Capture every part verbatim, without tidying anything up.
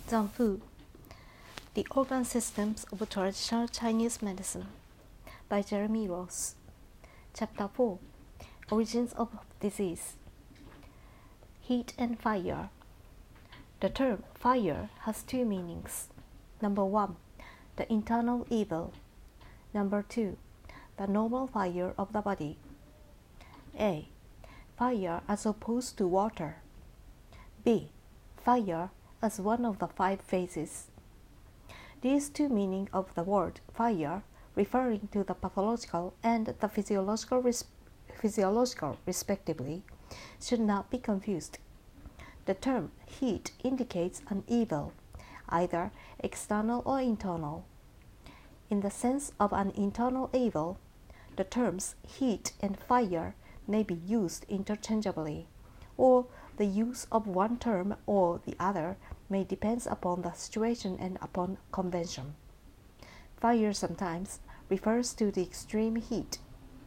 Zangfu, The Organ Systems of Traditional Chinese Medicine by Jeremy Ross. Chapter four, Origins of Disease. Heat and fire. The term fire has two meanings. Number one, the internal evil. Number two, the normal fire of the body. A. Fire as opposed to water. B. Fire as one of the five phases. These two meanings of the word fire, referring to the pathological and the physiological, res- physiological respectively, should not be confused. The term heat indicates an evil, either external or internal. In the sense of an internal evil, the terms heat and fire may be used interchangeably, or the use of one term or the other may depend upon the situation and upon convention. Fire sometimes refers to the extreme heat.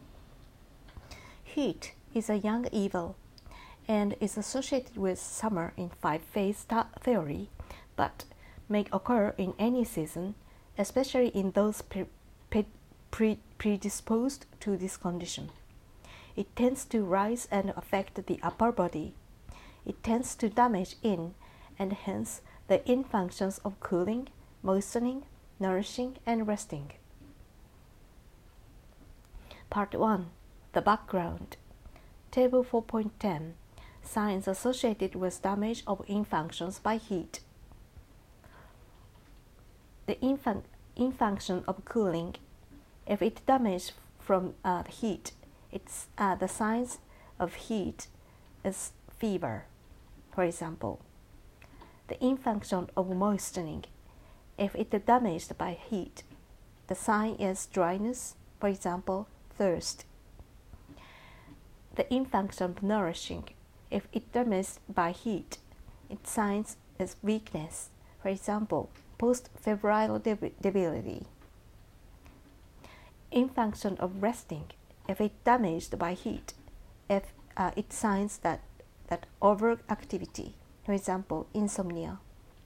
Heat is a young evil and is associated with summer in five-phase theory, but may occur in any season, especially in those pre- pre- pre- predisposed to this condition. It tends to rise and affect the upper body. It tends to damage in and hence the in functions of cooling, moistening, nourishing, and resting. Part one. The background. Table four point ten. Signs associated with damage of in functions by heat. The in, fun- in function of cooling, if it damages from uh, the heat, it's uh, the signs of heat is fever, for example. The in function of moistening, if it is damaged by heat, the sign is dryness, for example, thirst. The in function of nourishing, if it damaged by heat, its signs is weakness, for example, post-febrile deb- debility. In function of resting, if it damaged by heat, if uh, it signs that that overactivity, for example, insomnia.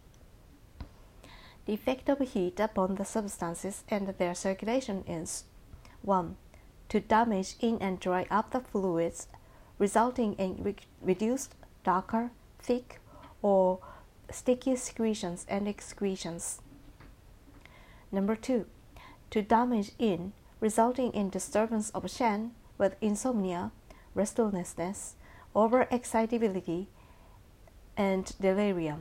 The effect of heat upon the substances and their circulation is one. To damage in and dry up the fluids, resulting in re- reduced, darker, thick, or sticky secretions and excretions. Number two. To damage in, resulting in disturbance of Shen with insomnia, restlessness, overexcitability, and delirium.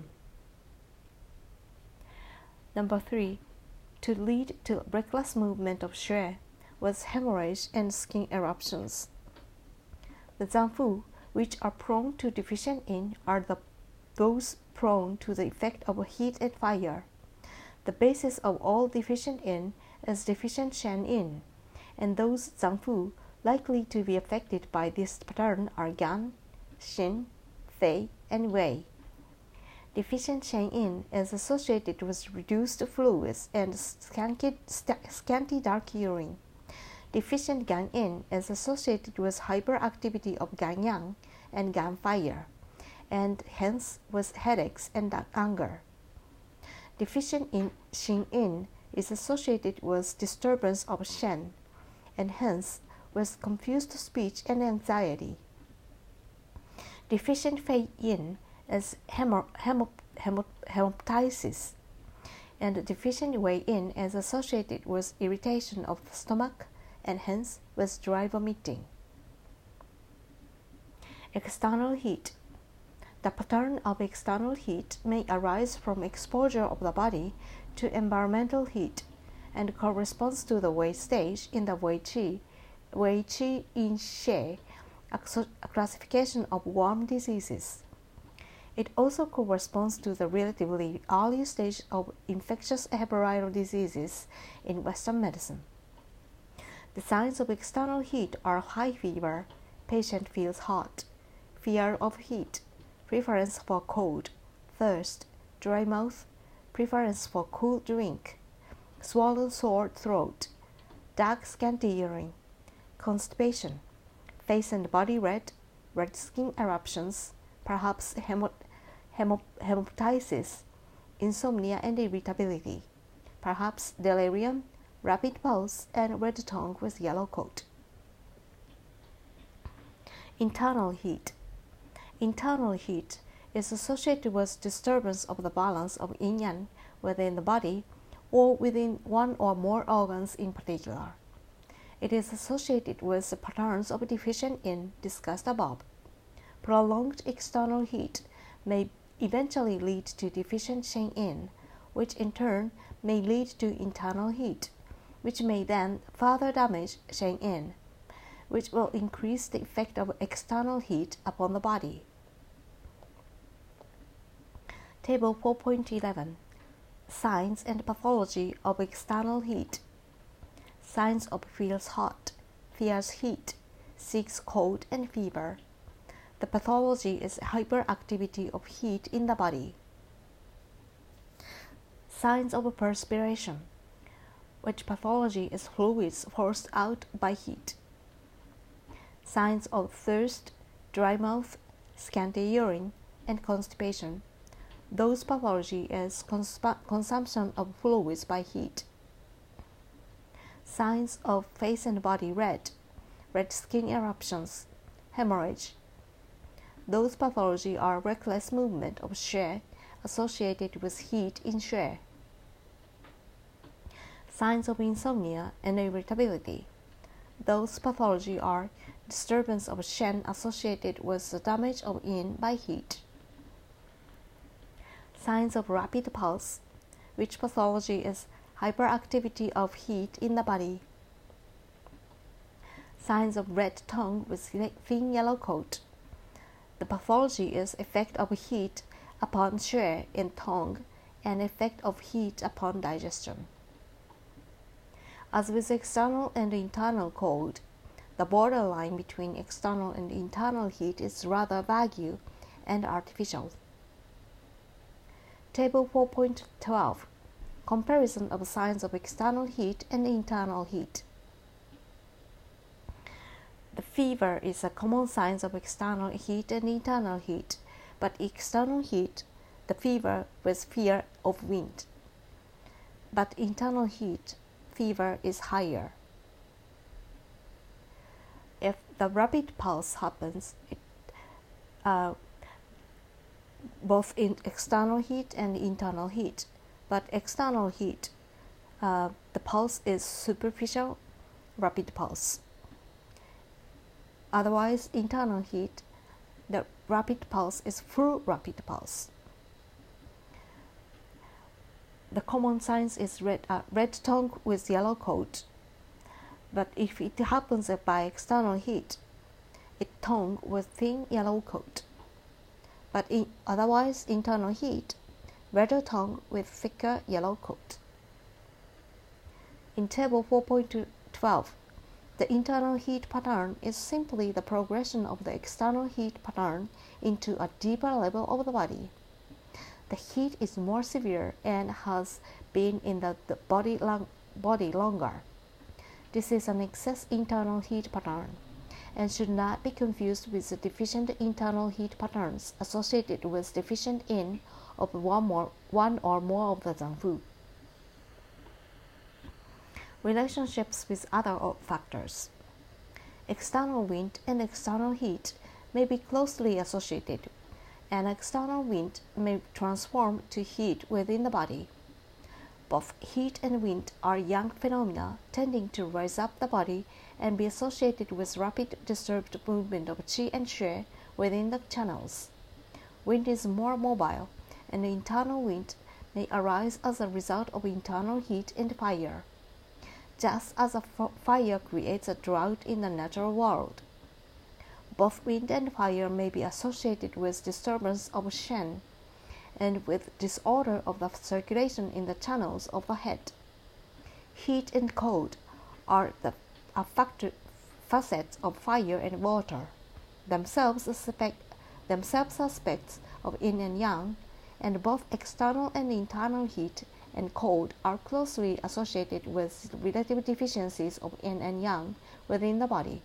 Number three. To lead to reckless movement of Xue with hemorrhage and skin eruptions. The Zangfu, which are prone to deficient in, are the those prone to the effect of heat and fire. The basis of all deficient in is deficient Shen in, and those Zangfu likely to be affected by this pattern are Gan, Xin, Fei, and Wei. Deficient Shen in is associated with reduced fluids and scanty, scanty dark urine. Deficient Gan in is associated with hyperactivity of Gan yang and Gan fire, and hence with headaches and anger. Deficient in Xin in is associated with disturbance of Shen, and hence with confused speech and anxiety. Deficient Fei yin is hemo- hemo- hemo- hemoptysis, and deficient Wei yin is associated with irritation of the stomach, and hence with dry vomiting. External heat. The pattern of external heat may arise from exposure of the body to environmental heat and corresponds to the Wei stage in the Wei Qi, Wei Qi Yin Xie, a classification of warm diseases. It also corresponds to the relatively early stage of infectious hepatitis diseases in Western medicine. The signs of external heat are high fever, patient feels hot, fear of heat, preference for cold, thirst, dry mouth, preference for cool drink, swollen sore throat, dark scanty urine, constipation, face and body red, red skin eruptions, perhaps hemo- hemo- hemoptysis, insomnia and irritability, perhaps delirium, rapid pulse, and red tongue with yellow coat. Internal heat. Internal heat is associated with disturbance of the balance of yin-yang within the body or within one or more organs in particular. It is associated with the patterns of deficient yin discussed above. Prolonged external heat may eventually lead to deficient shen yin, which in turn may lead to internal heat, which may then further damage shen yin, which will increase the effect of external heat upon the body. Table four point eleven. Signs and pathology of external heat. Signs of feels hot, fears heat, seeks cold and fever. The pathology is hyperactivity of heat in the body. Signs of perspiration, which pathology is fluids forced out by heat. Signs of thirst, dry mouth, scanty urine, and constipation. Those pathology is consp- consumption of fluids by heat. Signs of face and body red, red skin eruptions, hemorrhage. Those pathology are reckless movement of share associated with heat in share. Signs of insomnia and irritability. Those pathology are disturbance of shen associated with the damage of yin by heat. Signs of rapid pulse, which pathology is hyperactivity of heat in the body. Signs of red tongue with thin yellow coat. The pathology is effect of heat upon share in tongue and effect of heat upon digestion. As with external and internal cold, the borderline between external and internal heat is rather vague and artificial. Table four point twelve. Comparison of signs of external heat and internal heat. The fever is a common sign of external heat and internal heat, but external heat, the fever with fear of wind. But internal heat, fever is higher. If the rapid pulse happens, it, uh, both in external heat and internal heat, but external heat, uh, the pulse is superficial, rapid pulse. Otherwise, internal heat, the rapid pulse is full rapid pulse. The common signs is red, uh, red tongue with yellow coat. But if it happens by external heat, it tongue with thin yellow coat. But in otherwise internal heat, redder tongue with thicker yellow coat. In table four point twelve, the internal heat pattern is simply the progression of the external heat pattern into a deeper level of the body. The heat is more severe and has been in the, the body, long, body longer. This is an excess internal heat pattern and should not be confused with the deficient internal heat patterns associated with deficient yin of one, more, one or more of the Zangfu. Relationships with other factors. External wind and external heat may be closely associated, and external wind may transform to heat within the body. Both heat and wind are yang phenomena tending to raise up the body and be associated with rapid disturbed movement of qi and xue within the channels. Wind is more mobile, and the internal wind may arise as a result of internal heat and fire, just as a fire creates a drought in the natural world. Both wind and fire may be associated with disturbance of shen and with disorder of the circulation in the channels of the head. Heat and cold are the are factor, facets of fire and water, themselves aspect, themselves aspects of yin and yang, and both external and internal heat and cold are closely associated with relative deficiencies of yin and yang within the body.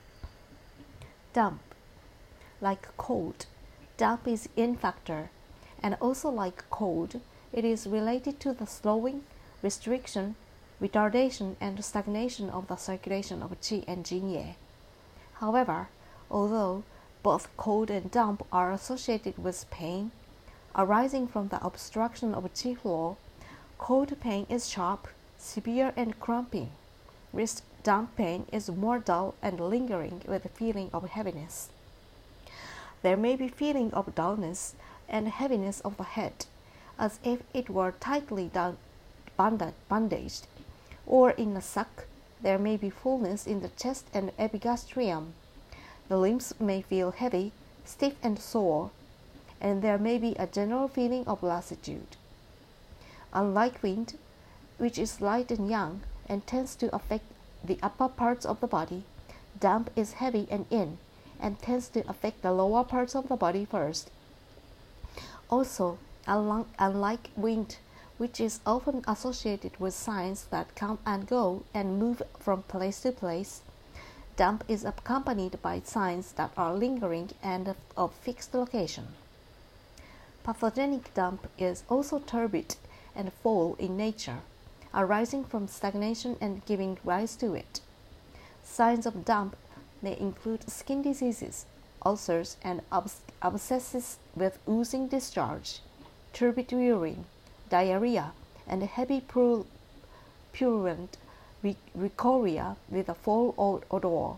Damp. Like cold, damp is yin factor, And also like cold, it is related to the slowing, restriction, retardation, and stagnation of the circulation of qi and jingye. However, although both cold and damp are associated with pain arising from the obstruction of qi flow, cold pain is sharp, severe, and cramping, whereas damp pain is more dull and lingering with a feeling of heaviness. There may be feeling of dullness and heaviness of the head, as if it were tightly bandaged, or in a sack. There may be fullness in the chest and epigastrium. The limbs may feel heavy, stiff, and sore, and there may be a general feeling of lassitude. Unlike wind, which is light and young and tends to affect the upper parts of the body, damp is heavy and in, and tends to affect the lower parts of the body first. Also, unlike wind, which is often associated with signs that come and go and move from place to place, damp is accompanied by signs that are lingering and of fixed location. Pathogenic damp is also turbid and foul in nature, arising from stagnation and giving rise to it. Signs of damp may include skin diseases, ulcers, and abscesses with oozing discharge, turbid urine, diarrhea, and heavy purulent ricoria with a foul odor.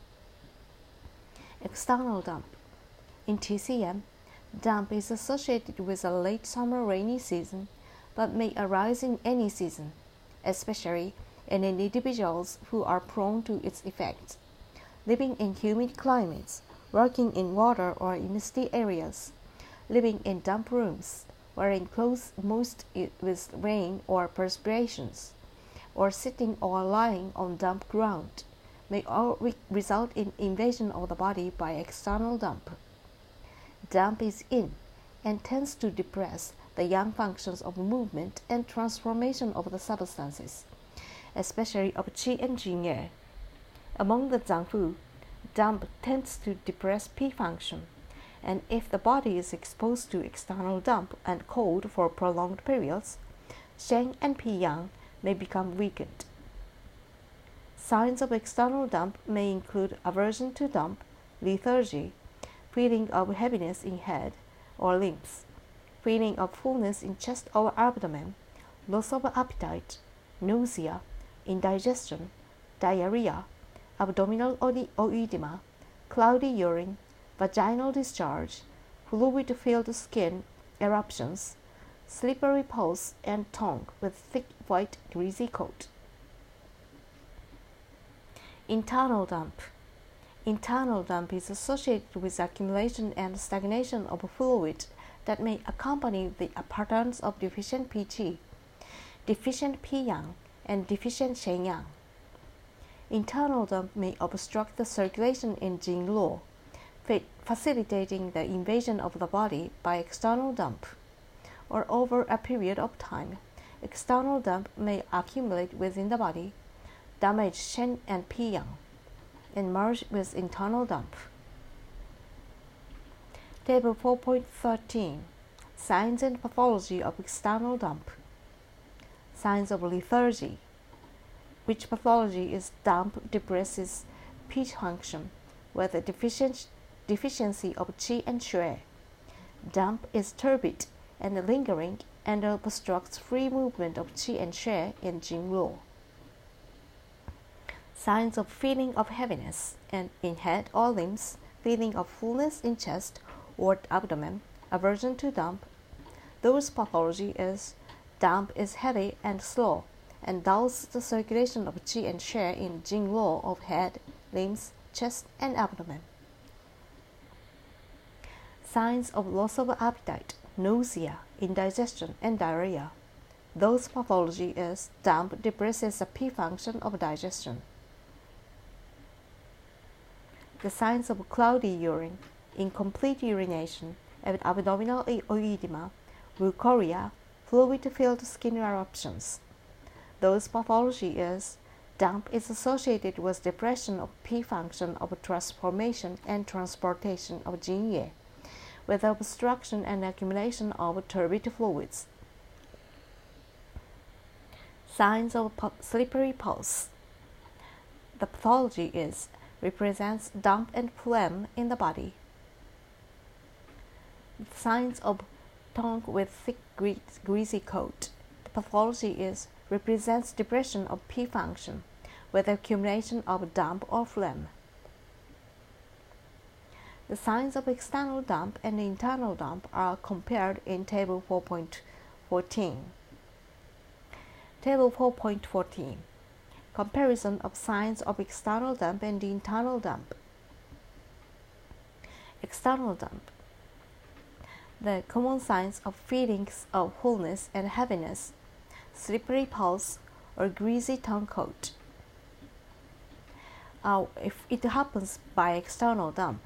External damp. In T C M, damp is associated with a late summer rainy season, but may arise in any season, especially in individuals who are prone to its effects, living in humid climates, working in water or in misty areas, living in damp rooms, wearing clothes moist with rain or perspirations, or sitting or lying on damp ground, may all result in invasion of the body by external damp. Damp is in and tends to depress the yang functions of movement and transformation of the substances, especially of qi and jingye. Among the Zangfu, damp tends to depress pi function, and if the body is exposed to external damp and cold for prolonged periods, Shen and pi yang may become weakened. Signs of external damp may include aversion to damp, lethargy, feeling of heaviness in head or limbs, feeling of fullness in chest or abdomen, loss of appetite, nausea, indigestion, diarrhea, abdominal oedema, cloudy urine, vaginal discharge, fluid-filled skin eruptions, slippery pulse, and tongue with thick white greasy coat. Internal damp. Internal damp is associated with accumulation and stagnation of fluid that may accompany the patterns of deficient Pi Qi, deficient Pi Yang, and deficient Shen Yang. Internal damp may obstruct the circulation in Jing Luo, facilitating the invasion of the body by external damp, or over a period of time, external damp may accumulate within the body, damage Shen and Pi Yang, and merge with internal damp. Table four point thirteen. Signs and pathology of external damp. Signs of lethargy, which pathology is damp depresses pi function with a deficient, deficiency of qi and shui. Damp is turbid and lingering and obstructs free movement of qi and shui in Jing Luo. Signs of feeling of heaviness and in head or limbs, feeling of fullness in chest or abdomen, aversion to damp. Those pathology is damp is heavy and slow and dulls the circulation of qi and shui in Jing Luo of head, limbs, chest, and abdomen. Signs of loss of appetite, nausea, indigestion, and diarrhea. Those pathology is damp depresses the pi function of digestion. The signs of cloudy urine, incomplete urination, and abdominal oedema, leukorrhea, fluid-filled skin eruptions. Those pathology is damp is associated with depression of pi function of transformation and transportation of Jingye, with obstruction and accumulation of turbid fluids. Signs of slippery pulse. The pathology is represents damp and phlegm in the body. Signs of tongue with thick greasy coat. The pathology is represents depression of P function with accumulation of damp or phlegm. The signs of external damp and internal damp are compared in Table four point fourteen. Table four point fourteen. Comparison of signs of external damp and internal damp. External damp. The common signs of feelings of fullness and heaviness, slippery pulse, or greasy tongue coat. Uh, if it happens by external damp,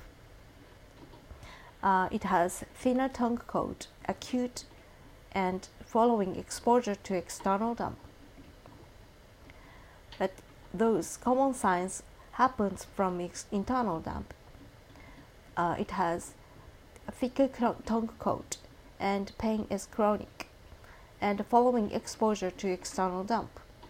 uh, it has thinner tongue coat, acute, and following exposure to external damp. But those common signs happens from ex internal damp. Uh, it has a thicker tongue coat and pain is chronic, and following exposure to external damp.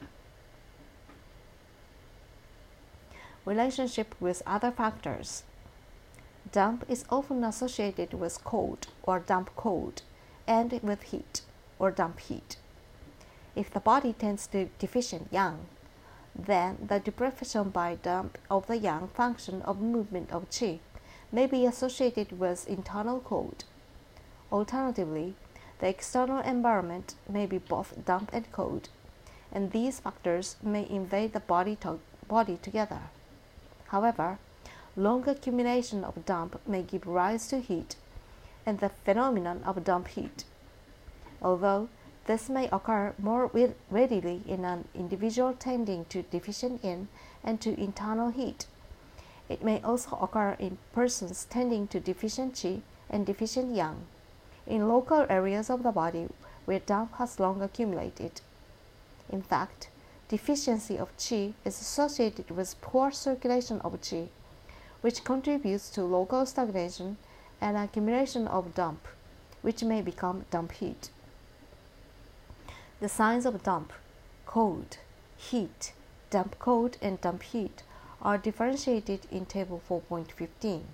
Relationship with other factors. Damp is often associated with cold or damp cold and with heat or damp heat. If the body tends to deficient yang, then the deprivation by damp of the yang function of movement of qi may be associated with internal cold. Alternatively, the external environment may be both damp and cold, and these factors may invade the body, to body together. However, long accumulation of damp may give rise to heat and the phenomenon of damp heat. Although this may occur more readily in an individual tending to deficient yin and to internal heat, it may also occur in persons tending to deficient qi and deficient yang, in local areas of the body where damp has long accumulated. In fact, deficiency of qi is associated with poor circulation of qi, which contributes to local stagnation and accumulation of damp, which may become damp heat. The signs of damp, cold, heat, damp cold, and damp heat are differentiated in Table four point fifteen.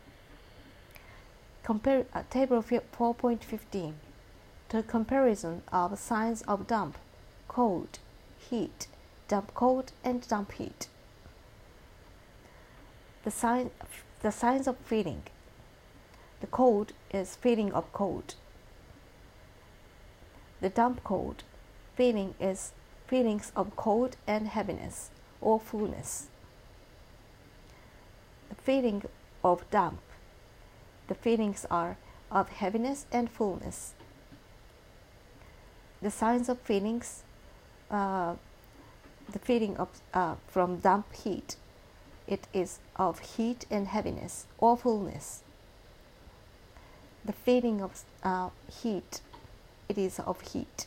Compare uh, Table four point fifteen. The comparison of signs of damp, cold, heat, damp cold, and damp heat. The sign, the signs of feeling. The cold is feeling of cold. The damp cold feeling is feelings of cold and heaviness or fullness. The feeling of damp. The feelings are of heaviness and fullness. The signs of feelings. Uh, the feeling of uh, from damp heat. It is of heat and heaviness or fullness. The feeling of uh, heat. It is of heat.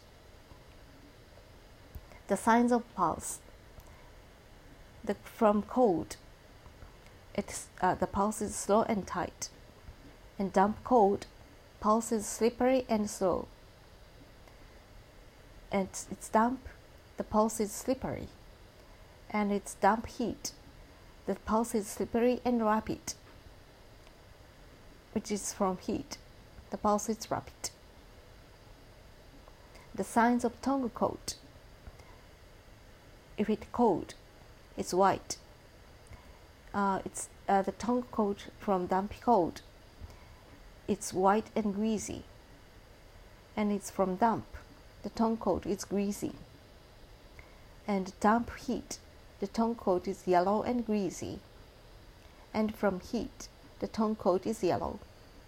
The signs of pulse. The, from cold, it's, uh, the pulse is slow and tight. And damp cold, pulse is slippery and slow. And it's damp, the pulse is slippery. And it's damp heat, the pulse is slippery and rapid, which is from heat, the pulse is rapid. The signs of tongue coat. If it's cold, it's white. Uh, it's uh, the tongue coat from damp cold. It's white and greasy. And it's from damp. The tongue coat is greasy. And damp heat, the tongue coat is yellow and greasy. And from heat, the tongue coat is yellow.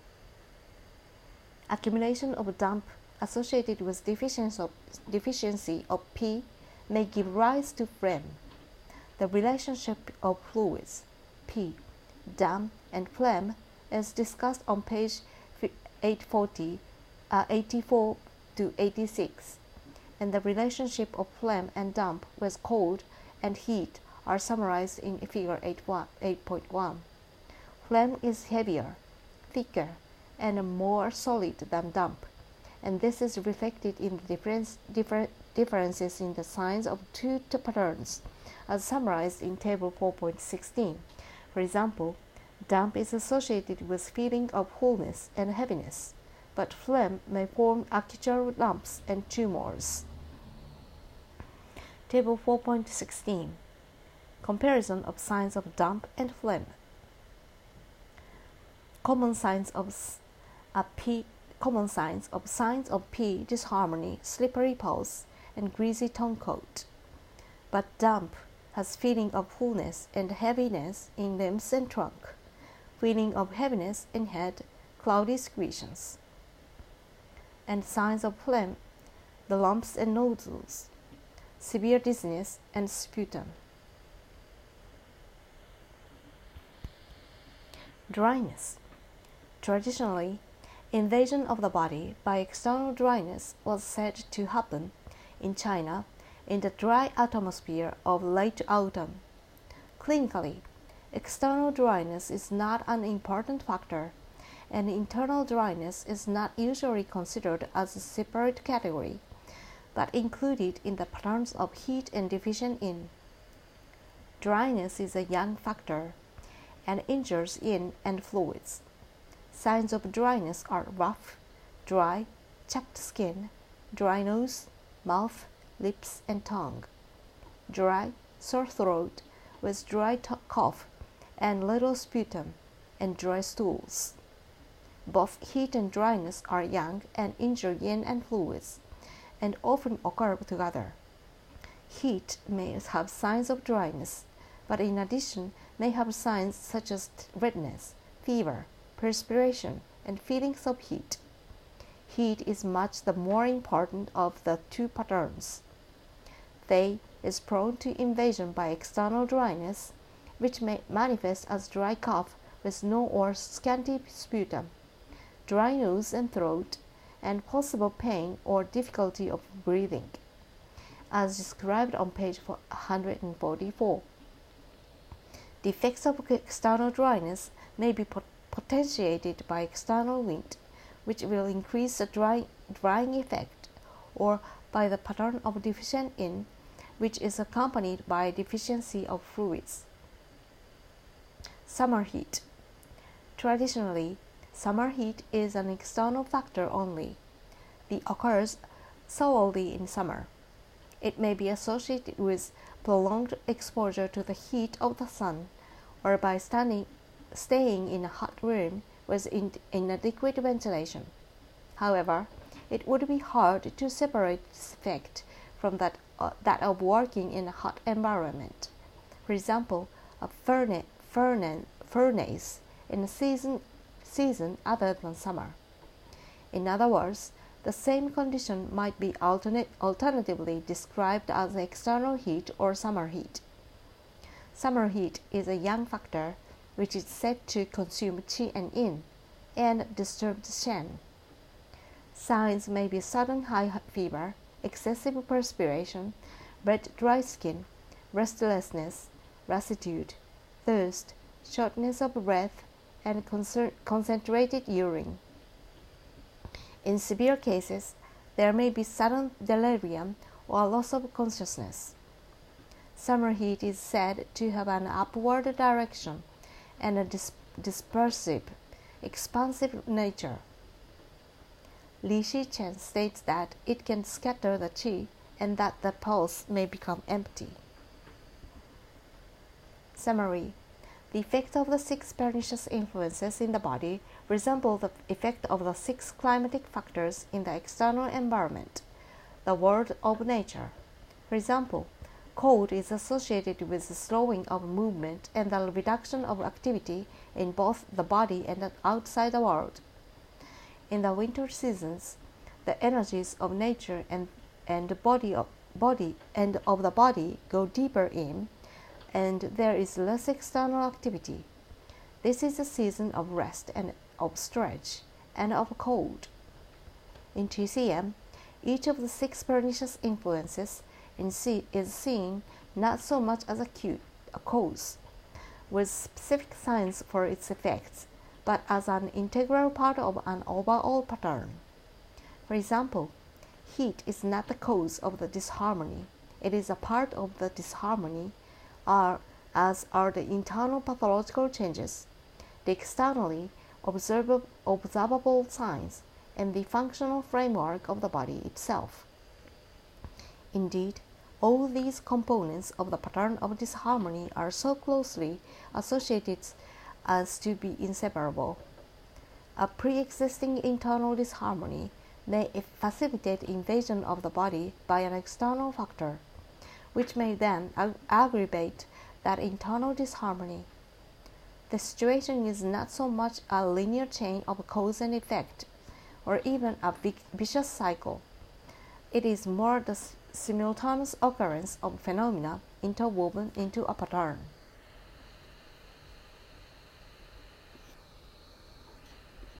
Accumulation of damp associated with deficiency of, deficiency of P may give rise to phlegm. The relationship of fluids, P, damp, and phlegm is discussed on page eight forty, uh, eighty-four to eighty-six, and the relationship of phlegm and damp with cold and heat are summarized in figure eight point one. Phlegm is heavier, thicker, and more solid than damp, and this is reflected in the difference, differ, differences in the signs of two patterns, as summarized in Table four point sixteen. For example, damp is associated with feeling of wholeness and heaviness, but phlegm may form acular lumps and tumors. Table four point sixteen. Comparison of signs of damp and phlegm. Common signs of a P, common signs of signs of P disharmony, slippery pulse, and greasy tongue coat. But damp has feeling of fullness and heaviness in limbs and trunk, feeling of heaviness in head, cloudy secretions. And signs of phlegm, the lumps and nodules, severe dizziness and sputum. Dryness. Traditionally, invasion of the body by external dryness was said to happen in China in the dry atmosphere of late autumn. Clinically, external dryness is not an important factor, and internal dryness is not usually considered as a separate category, but included in the patterns of heat and deficient in. Dryness is a young factor and injures in and fluids. Signs of dryness are rough, dry, chapped skin, dry nose, mouth, lips, and tongue. Dry, sore throat with dry t- cough and little sputum, and dry stools. Both heat and dryness are young and injure yin and fluids, and often occur together. Heat may have signs of dryness, but in addition may have signs such as redness, fever, perspiration, and feelings of heat. Heat is much the more important of the two patterns. They is prone to invasion by external dryness, which may manifest as dry cough with no or scanty sputum, dry nose and throat, and possible pain or difficulty of breathing, as described on page one hundred forty-four. The effects of external dryness may be pot- potentiated by external wind, which will increase the dry, drying effect, or by the pattern of deficient in, which is accompanied by deficiency of fluids. Summer heat. Traditionally, summer heat is an external factor only. It occurs solely in summer. It may be associated with prolonged exposure to the heat of the sun, or by standing, staying in a hot room with in, inadequate ventilation. However, it would be hard to separate this effect from that, uh, that of working in a hot environment. For example, a furnace, furnace, furnace in a season, season other than summer. In other words, the same condition might be alternate, alternatively described as external heat or summer heat. Summer heat is a yang factor which is said to consume qi and yin and disturb the shen. Signs may be sudden high fever, excessive perspiration, red dry skin, restlessness, lassitude, thirst, shortness of breath, and concert- concentrated urine. In severe cases, there may be sudden delirium or loss of consciousness. Summer heat is said to have an upward direction and a dis- dispersive, expansive nature. Li Shichen states that it can scatter the qi and that the pulse may become empty. Summary. The effect of the six pernicious influences in the body resemble the effect of the six climatic factors in the external environment, the world of nature. For example, cold is associated with the slowing of movement and the reduction of activity in both the body and the outside the world. In the winter seasons, the energies of nature and, and the body of body and of the body go deeper in, and there is less external activity. This is a season of rest and of stretch and of cold. In T C M, each of the six pernicious influences in C is seen not so much as acute, a cause, with specific signs for its effects, but as an integral part of an overall pattern. For example, heat is not the cause of the disharmony. It is a part of the disharmony, are, as are the internal pathological changes, the externally observable, observable signs, and the functional framework of the body itself. Indeed, all these components of the pattern of disharmony are so closely associated as to be inseparable. A pre-existing internal disharmony may facilitate invasion of the body by an external factor, which may then ag- aggravate that internal disharmony. The situation is not so much a linear chain of cause and effect, or even a vicious cycle. It is more the simultaneous occurrence of phenomena interwoven into a pattern.